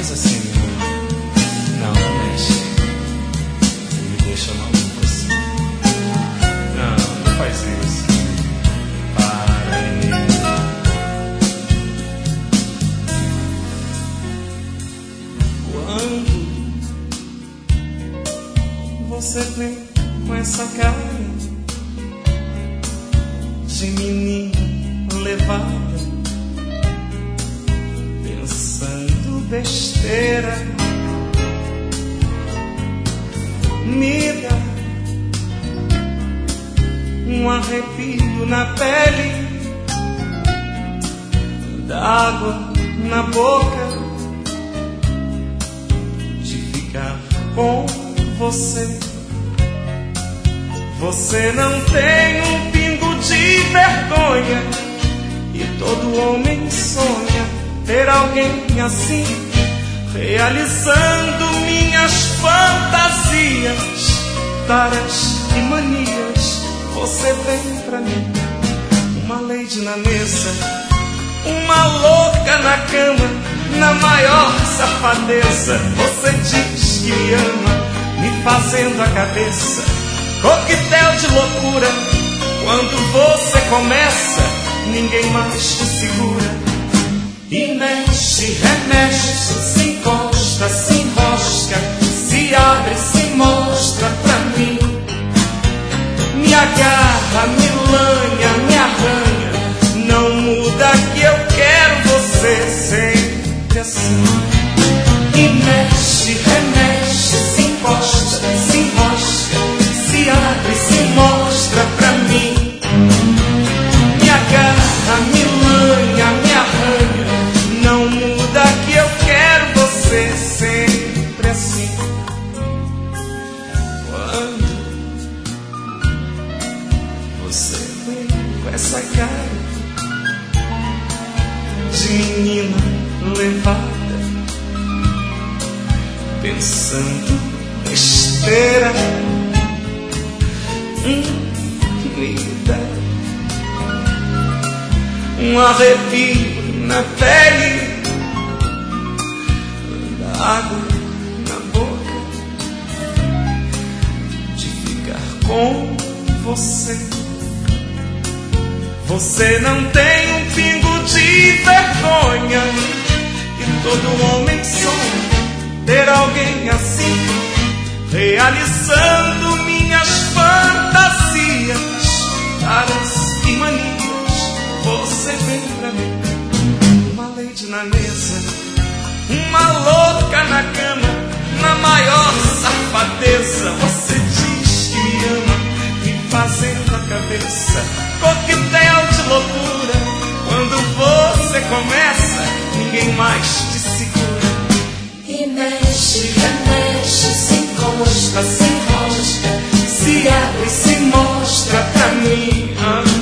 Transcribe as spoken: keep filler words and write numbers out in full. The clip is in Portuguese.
faz assim, não, não mexe. Me deixa maluco assim. Não, não faz isso. Para aí. Quando você vem com essa cara de menina levada, pensando besteira, me dá um arrepio na pele, dá água na boca de ficar com você. Você não tem um pingo de vergonha, e todo homem sonha ter alguém assim, realizando minhas fantasias, taras e manias. Você vem pra mim, uma lady na mesa, uma louca na cama, na maior safadeza. Você diz que me ama, me fazendo a cabeça coquetel de loucura. Quando você começa, ninguém mais te segura. E mexe, remexe, se encosta, se enrosca, se abre, se mostra pra mim. Me agarra, me lanha, me arranha, não muda que eu quero você sempre assim. E mexe, remexe, se encosta, se enrosca, se abre, se mostra pra mim. Me agarra, me lanha, me arranha, não muda que eu quero você sempre assim. Quando você vem com essa cara de menina levada, pensando besteira, hum, me dá um arrepio na pele, dá água na boca de ficar com você. Você não tem um pingo de vergonha, e todo homem sonha ter alguém assim, realizando minhas fantasias, taras e manias. Você vem pra mim, uma lady na mesa, uma louca na cama, na maior safadeza. Você diz que me ama, me fazendo a cabeça coquetel de loucura. Quando você começa, ninguém mais te segura. E mexe, remexe, se encosta, se enrosca, Se abre, se mostra pra mim.